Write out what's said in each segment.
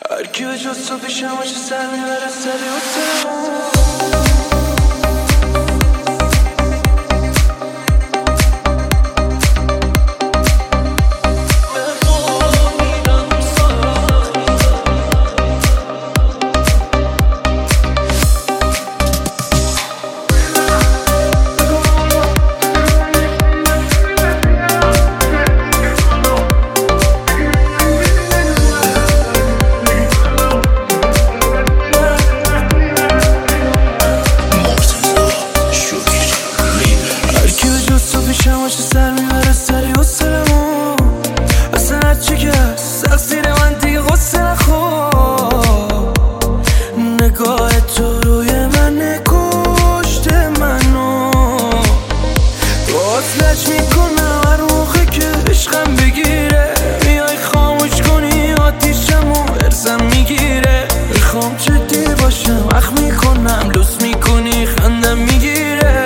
هرکی به جز تو پیشم باشه سر میبره سری و تمام. سر میبره سری و سرمو اصلا هرچی که تقصیر من دیگه غصه نخور. نگاه تو روی من کشته منو وصلش میکنم هر موقع که عشقم بگیره. میای خاموش کنی آتیشمو ارزم میگیره. میخوام جدی باشم اخ میکنم لوس میکنی خندم میگیره.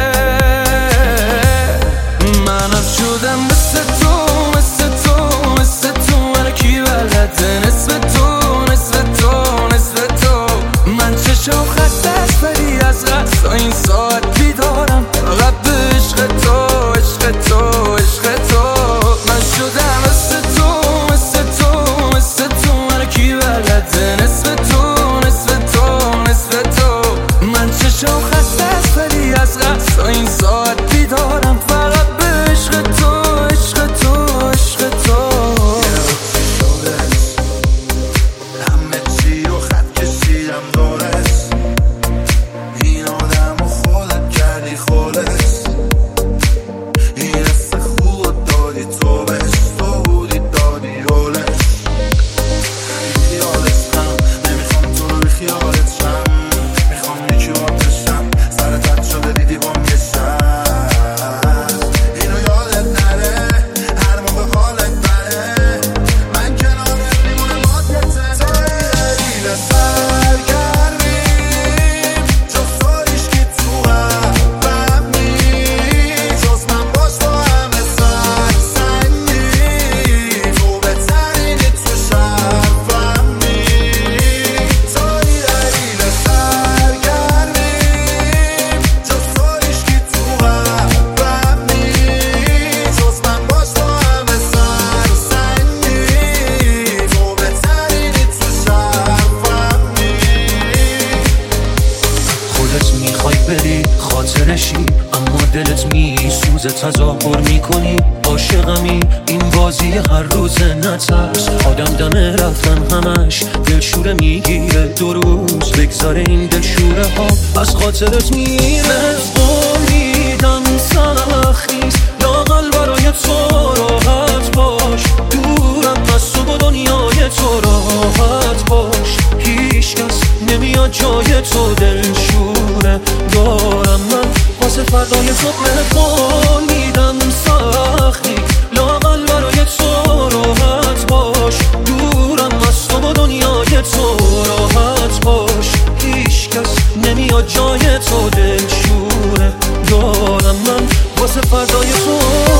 شدم مثل تو هرکی بلده نصف تو من چشم خسته است ولی از غصه این ساعت بیدارم فقط به عشق تو من شدم مثل تو هرکی بلده نصف تو من چشم خسته است ولی از غصه این ساعت بیدارم فقط به عشق تو. همه چی رو خط کشیدم دارست این آدم رو خودت کردی خالص. این حس خود دادی تو بهش تو بودی دادی حالش. خیالتم نمیخوام تو رو بی خیالت شم. میخوام یکی باشم سر تد شده دیدی بام کشم. اینو یادت نره هر موقع حالت بره من کنارت میمونه مادته. دلیل سرگرمیم جز تو هیچکی تو قلبم نیست. جز من باش تو همه سنگین تو بهترینی تو شرفم نیست. توی دلیل سرگرمیم جز تو هیچکی تو قلبم نیست. جز من باش تو همه سنگین تو بهترینی تو شرفم نیست. خودت میخوای بری خاطرشی اما دلت میسوزه تظاهر میکنی عاشقمی. این بازی هر روز نترس آدم دم رفتن همش دلشوره میگیره. 2 روز بگذاره این دلشوره ها از خاطرت میره. امیدم سخت نیست لااقل برای تو راحت باش. دورم از تو با دنیای تو راحت باش. هیچ کس نمیاد جای تو دلشوره دارم من واسه فردای تو مهربان. میدم سختی لااقل برای تو راحت باش. دورم از تو با دنیای تو راحت باش. هیچ کس نمیاد جای تو دلشوره دارم من واسه فردای تو.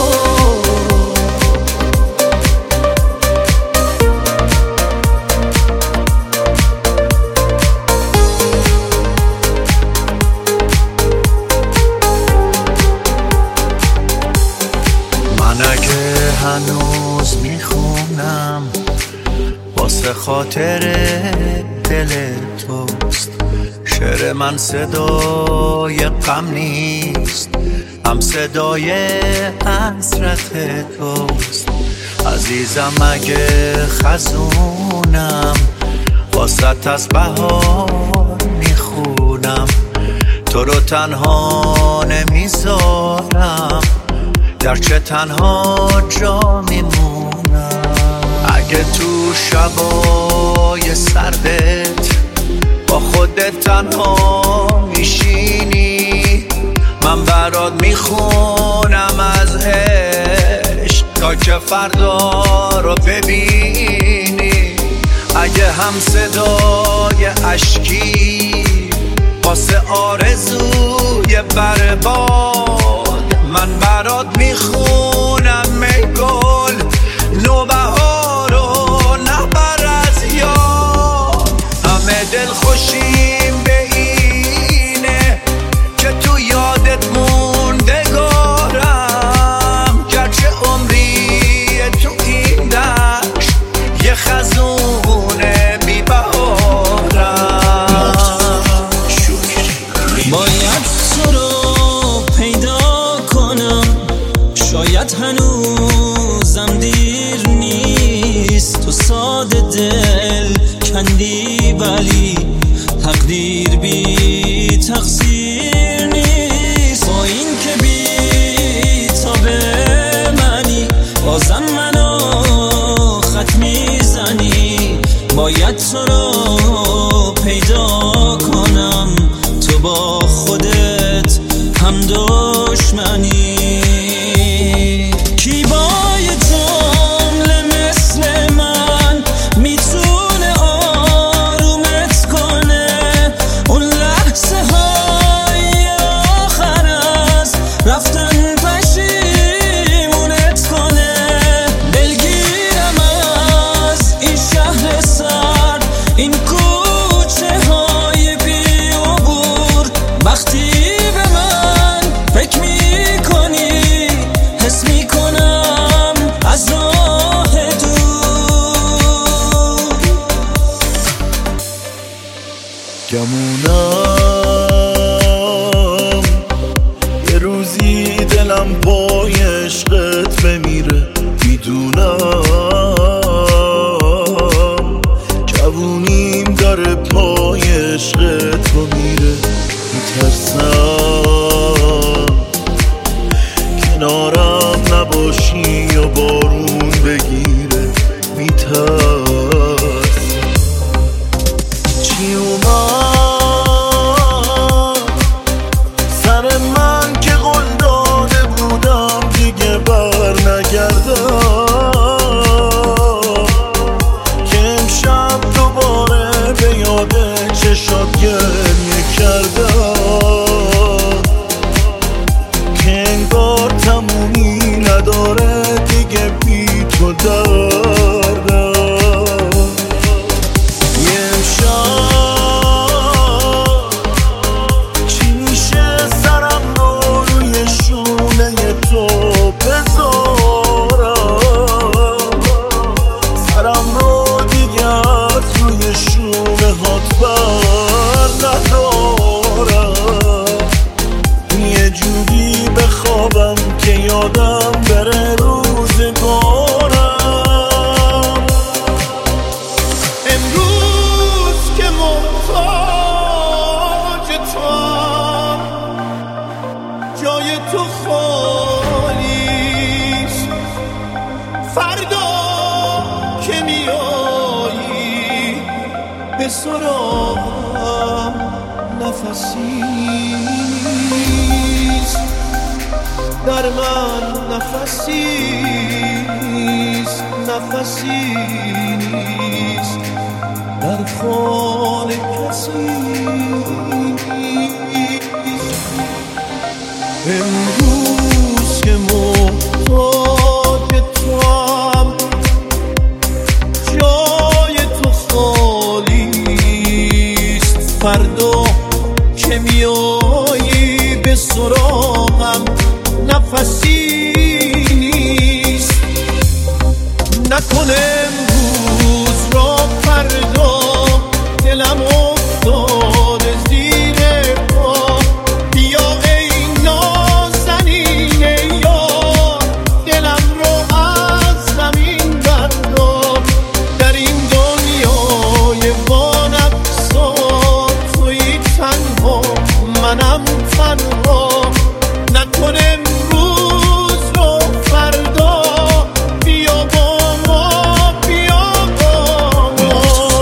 من اگه هنوز میخونم واسه خاطر دل توست. شعر من صدای غم نیست هم صدای حسرت توست. عزیزم اگه خزونم واسه از بهار میخونم. تو رو تنها نمیذارم گرچه تنها جا میمونم. اگه تو شبای سردت با خودت تنها میشینی من برات میخونم از عشق تا که فردا رو ببینی. اگه هم صدای اشکی واسه آرزوی برباد من برات میخونم ای گل نوبهارو نبر از یاد. دل کندی ولی تقدیر بی تقصیر نیست. با این که بی تاب منی بازم منو خط میزنی. باید تو رو پیدا کنم، تو با خودت هم دشمنی. کی با یه جمله مثل من میتونه آرومت کنه؟ اون لحظه های آخر از رفتن پشیمونت کنه. دلگیرم از این شهر سرد، این کوچه های بی عبور. وقتی به من فکر میکنی حس میکنم از راه دور. گمونم یه روزی دلم پای عشقت بمیره. میدونم جوونیم داره پای عشقت بمیره. میترسم کنارم نباشی یا بارون بگیره. میترسم چی اومد سر من که قول داده بودم دیگه بر نگردم، که امشب دوباره به یاد چشات گریه کردم، که انگار تمومی نداره دیگه بی تو دردم. یه امشب چی میشه سرم رو روی شونه تو بذارم، سرم رو دیگه از روی شونه هات بر ندارم. یه جوری بخوابم که یادم بره روزگارم. امروز که محتاج توام، جای تو خالیست. فردا که میایی به سراغم نفسی نیست، در من نفسی نیست، نفسی نیست، در خانه کسی نیست. امروز که محتاج توام، جای تو خالیست. فردا که میایی به سراغم نفسی نیست. نکنه امروز را فردا دلم افتاده زیر پا. بیا ای نازنین یار، دلم رو از زمین بردار. در این دنیای وانفسان تویی تنها، منم تنها. نکنه امروز رو فردا بیا با ما، بیا با ما.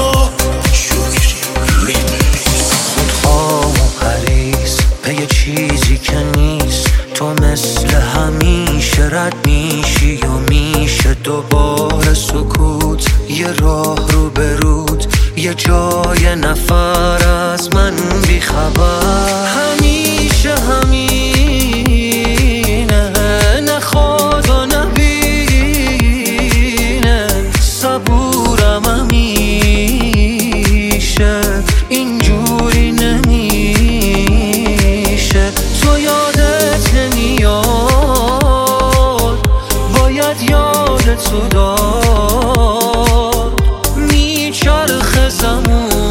خودخواه و غلیظ به یه چیزی که نیست. تو مثل همیشه رد میشی و میشه دوباره سکوت. یه راه رو برود، یه جای نفر از من بیخبر. همیشه همینه، نخواد و نبینه. صبورم همیشه، اینجوری نمیشه. تو یادت نمیاد، باید یادت تو داد. میچرخه زمون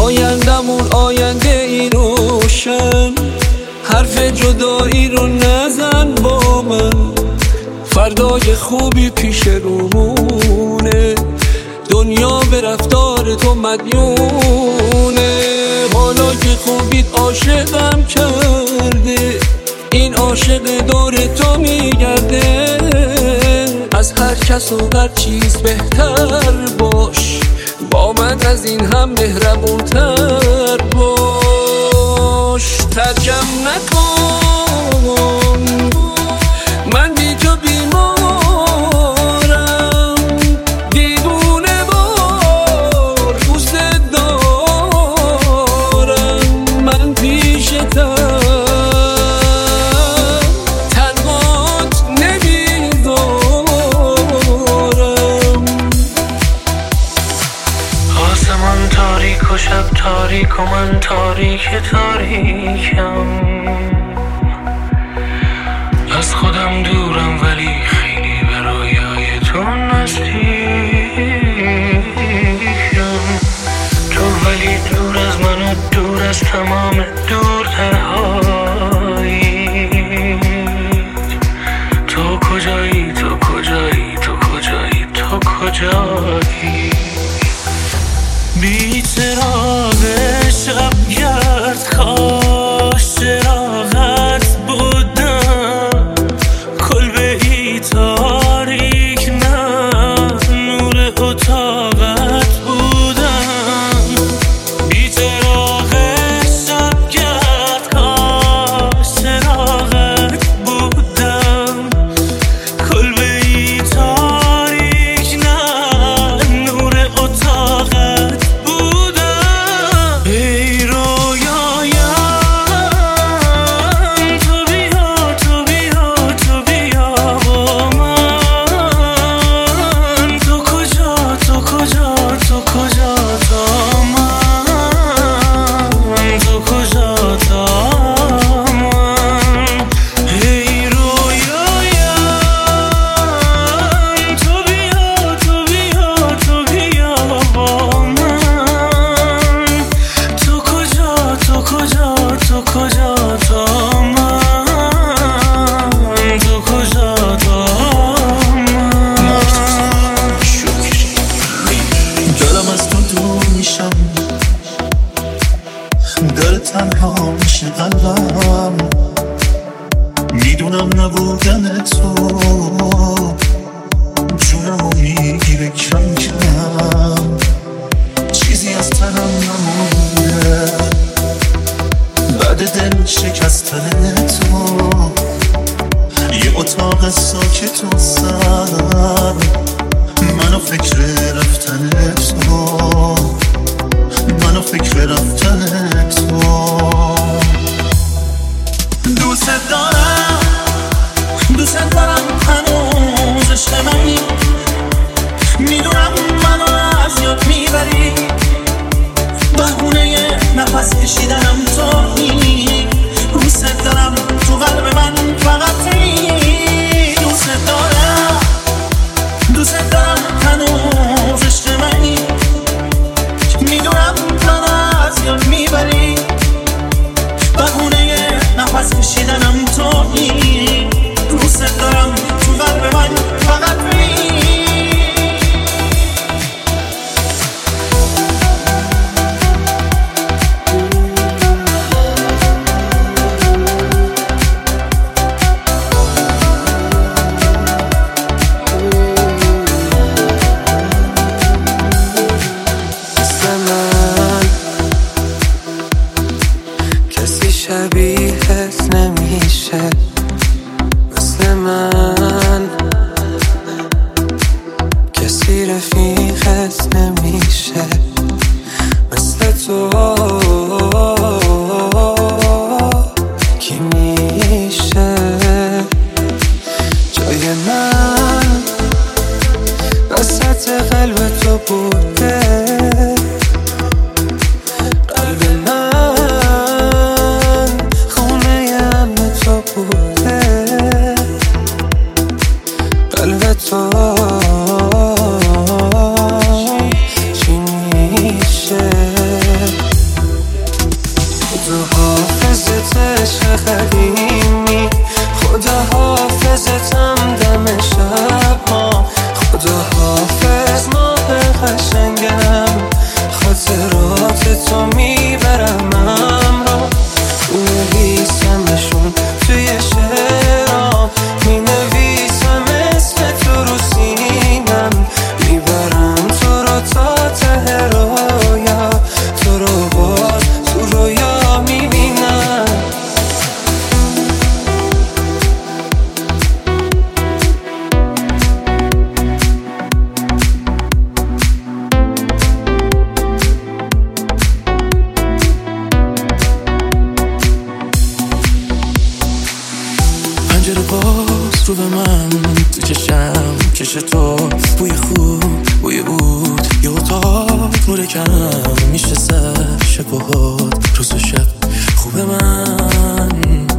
آیندمون آینده ای روشن، حرف جدایی رو نزن با من، فردای خوبی پیش رومونه، دنیا به رفتار تو مدیونه. حالا که خوبیت عاشقم کرده، این عاشق دور تو میگرده، از هر کس و هر چیز بهتر باش، با من از این هم مهربونتر باش. ترکم نکن، من بی تو بیمارم، دیوونه بار دوست دارم، من پیشتم تنهات نمیذارم. آسمان تاریک و شب تاریک و من تاریک تاریکم، از خودم دورم ولی خیلی به رویای تو نزدیکم. تو ولی دور از من و دور از تمام دورترهایی. تو کجایی تو کجایی تو کجایی تو کجایی؟ بی چراغ شبگرد کاش چراغت بودم، کلبه ای تاریک نه نور اتاقت بودم. بی چراغ شبگرد کاش چراغت بودم، کلبه ای تاریک نه نور اتاقت بودم. ای رویایم تو بیا تو بیا تو بیا با من، تو کجا تو کجا تو کجا تا من، تو کجا تا من. ای رویایم تو بیا تو بیا تو بیا با من، تو کجا تو کجا تو کجا تا من، تو کجا تا من. دلم از تو دور میشم، دل تنها میشه قلبم، میدونم نبودن تو جونمو میگیره کم کم، چیزی از تنم نمونده بعد دل شکستن تو. یه اتاق ساکت و سر منو فکر رفتن تو، منو فکر رفتن تو. دوست دارم دوست دارم هنوز عشق منی، میدونم منو از یاد میبری، بهونه نفس کشیدنم تویی. دوست دارم تو قلب من فقط تویی. دوست دارم دوست دارم هنوز عشق منی، میدونم منو از یاد میبری، بهونه نفس کشیدنم تویی. دوست دارم تو قلب من فقط تویی. شبیهت نمیشه. خوب من تو چشم کش تو، بوی خوب بوی بود یه اتاق نور کم میشه سر شب و هاد روز و شب خوب من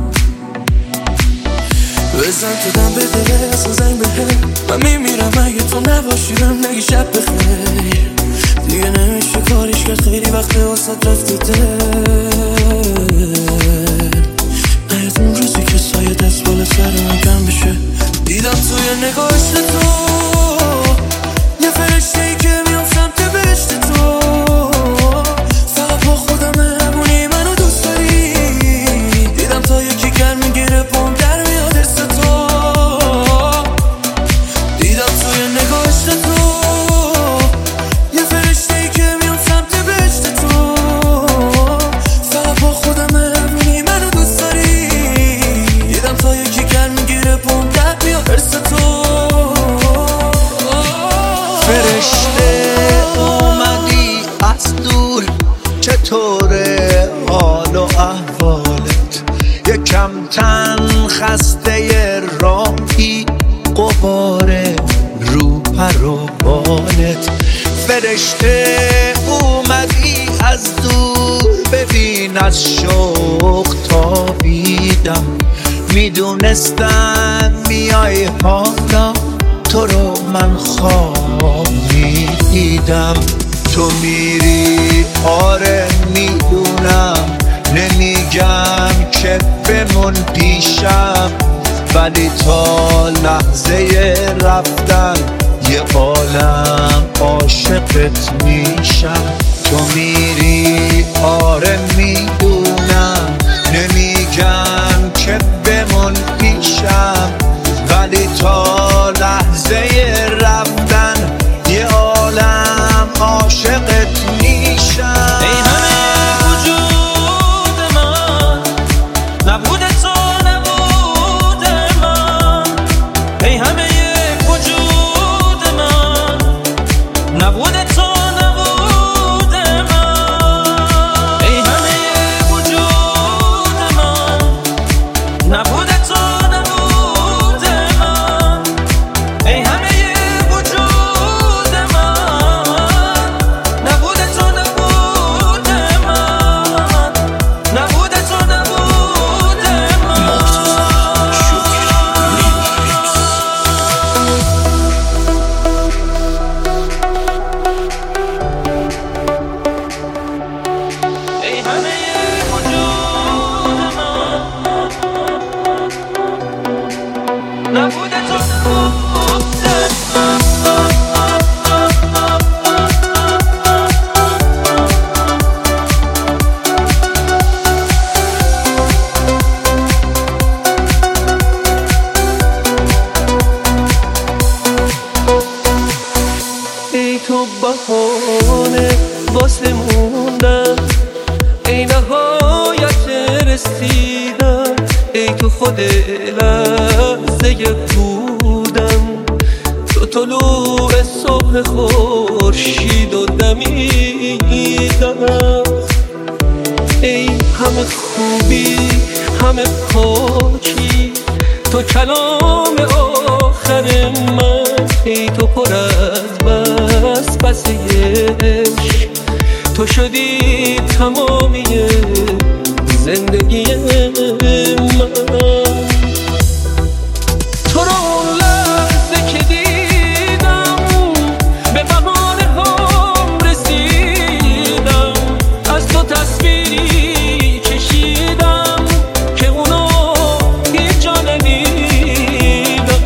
بزن تو دم به دله اصلا زنگ بهم من میمیرم اگه تو نباشیدم نگی شب بخیر دیگه نمیشه کاریش کرد خیلی وقت واسط رفته دل نیاد اون روزی که سایه دست بالا سر من کم بشه دیدم توی نگاهش تو یه فرشته ای که میام سمت بهشت تو فقط با خودم همونی منو دوست داری دیدم تا یکی گر میگیره پام در میاد ارس تو دیدم توی نگاهش تو یه فرشته ای که میام سمت بهشت تو فقط با خودم همونی منو دوست داری دیدم تا یکی گر میگیره پام در میاد ارس تو فرشته اومدی از دور چطوره حال و احوالت یکم تن خسته راهی قباره رو پر و بالت فرشته اومدی از دور ببین از شوق تابیدم میدونستم میای حالا تو رو من خواب میدیدم تو میری آره میدونم نمیگم که بمون پیشم ولی تا لحظه رفتن یه عالم عاشقت میشم تو میری آره میدونم نمیگم که بمون پیشم ولی تا لحظه رفتن یه عالم عاشقت میشم ای همه وجود من نبود تو نبود من ای همه وجود من نبود تو نبود من ای همه وجود من نبود تو نبود من ای همه وجود من نبود تو نبود من نبود تو نبود من ای همه وجود من نبود تو نبود ای تو بهانه واسه موندن ای نهایت رسیدن ای تو خود لحظه بودم تو طلوع صبح خورشید و دمیدن ای همه خوبی همه پاکی تو کلام آخر من ای تو پر از بس عشق تو شدی تمامی زندگی من تو رو اون لحظه که دیدم به بهانه هم رسیدم از تو تصویری کشیدم که اونو هیچ جا ندیدم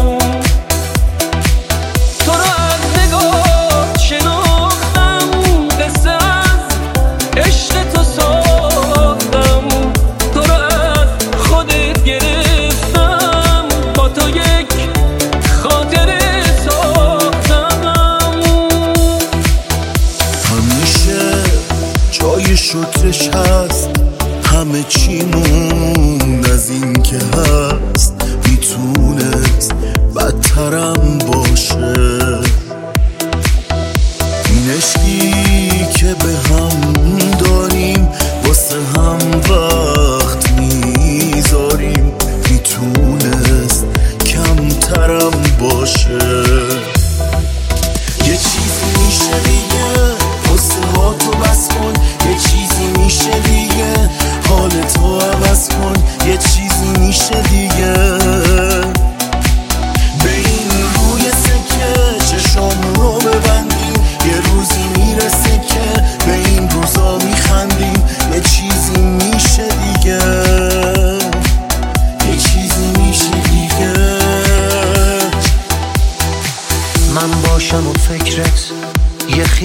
تو رو از نگاه شناختم قصه از عشق تو ساختم تو رو از خودت گرفتم با تو یک خاطره ساختم همیشه جای شکرش هست همه چیمون از این که هست میتونست بدترم باشه این عشقی که به هم داریم واسه هم وقت میذاریم میتونست کم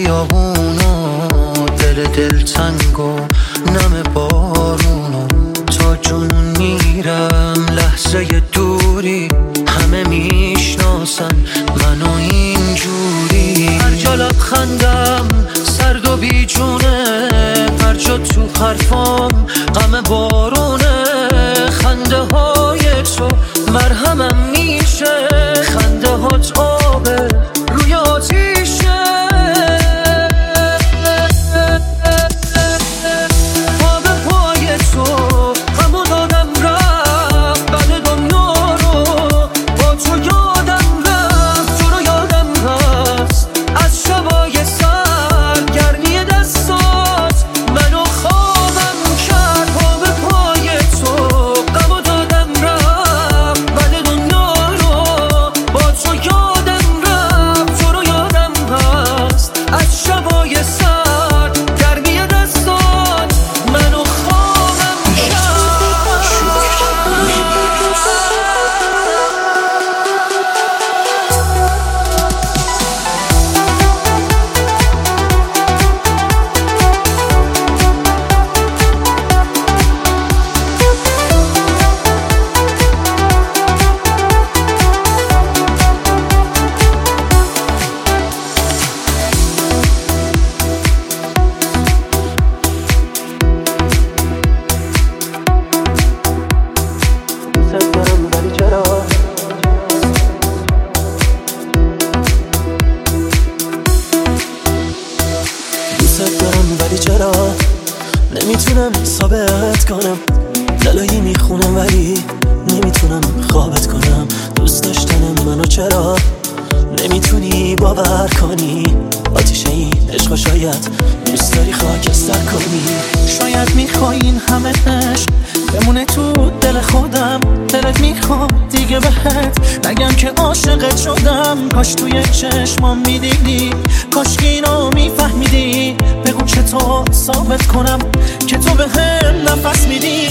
خیابونو، دل دلتنگ و نم بارونو. تا جنون میرم لحظه دوری، همه میشناسن منو اینجوری. هر جا لبخندم سرد و بیجونه، هر جا تو حرفام غم بارونه. خنده های تو مرهمم میشه، خنده هات آبه روی آتیشه. پا به پای تو غمو دادم رفت، بد دنیا رو با تو یادم رفت. تو رو یادم هست از شبای سر، گرمی دستات منو خوابم کرد. پا به پای تو غمو دادم رفت، بد دنیا رو با تو یادم رفت. تو رو یادم هست از شبای سر، گرمی دستات منو خوابم کرد. دوست دارم ولی چرا؟ دوست دارم ولی چرا؟ نمیتونم ثابت کنم، دلایی میخونم ولی نمیتونم خوابت کنم. دوست داشتن منو چرا نمیتونی باور کنی؟ آتیشه این عشق شاید دوست داری خاکستر کنی. شاید میخوای این همه عشق بمونه تو دل خودم. دلت میخواد دیگه بهت نگم که عاشقت شدم. کاش توی چشمام میدیدی، کاش اینو میفهمیدی. بگو چطور ثابت کنم که تو بهم نفس میدی.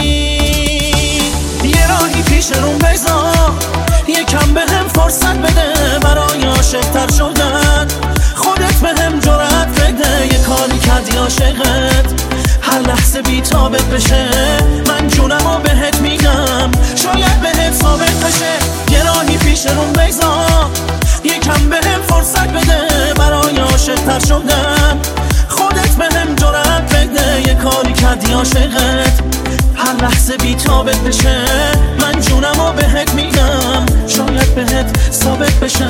یه راهی پیش روم بذار، یکم بهم فرصت بده برای عاشق‌تر شدن. خودت بهم جرأت بده، یه کاری کردی عاشقت هر لحظه بی تابت بشه. من جونمو بهت میدم، شاید بهت ثابت بشه. یه راهی پیش روم بذار، یکم بهم فرصت بده برای عاشق‌تر شدن. خودت بهم جرأت بده، یه کاری کردی عاشقت هر لحظه بی تابت بشه. من جونمو بهت میدم، شاید بهت ثابت بشه.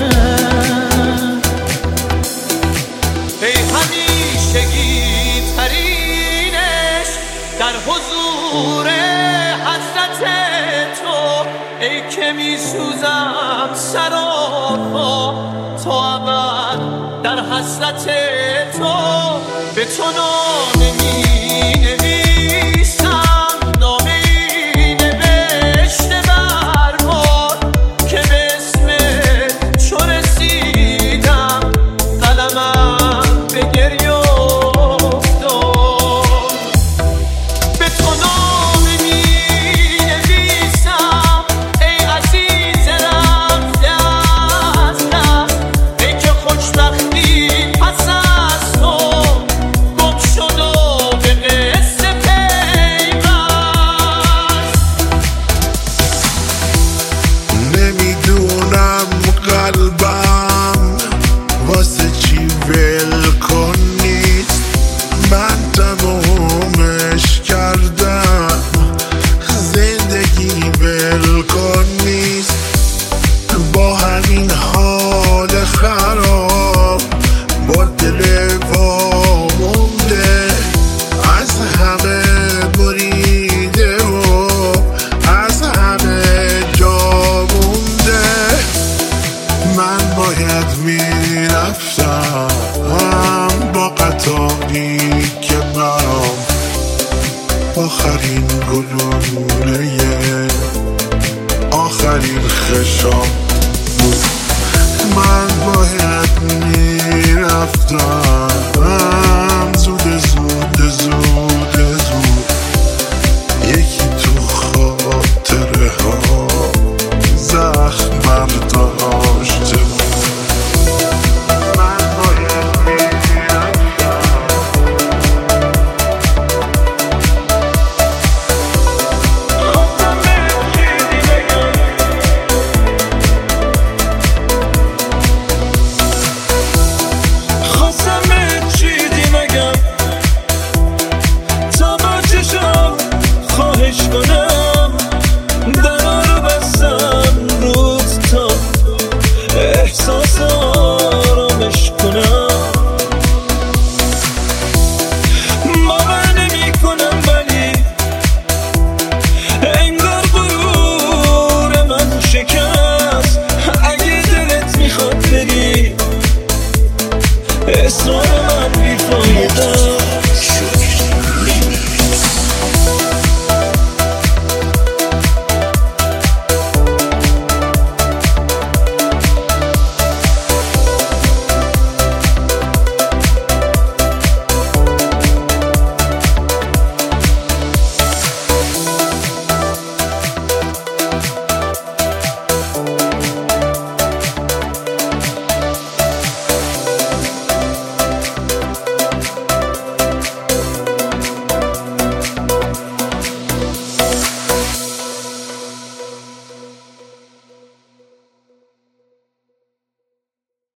ای همیشگی ترینش در حضور حضرت تو، ای که میسوزم سراپا تا ابد در حسرت تو. به تو نامه مینویسم، نامه ای نوشته بر باد که به اسم تو رسیدم. قلمم به گریه افتاد. به تو نامه مینویسم ای عزیز رفته از دست، ای که خوشبختی پس از تو گم شد و به قصه پیوست. نمیدونم قلبم واسه چی ولکن نیست. من تمومش کردم، زندگی ولکن نیست. با همین حال خراب با دل وامونده، از همه بریده و از همه جا مونده. من باید میرفتم با قطاری که برام آخرین گلوله، آخرین خشام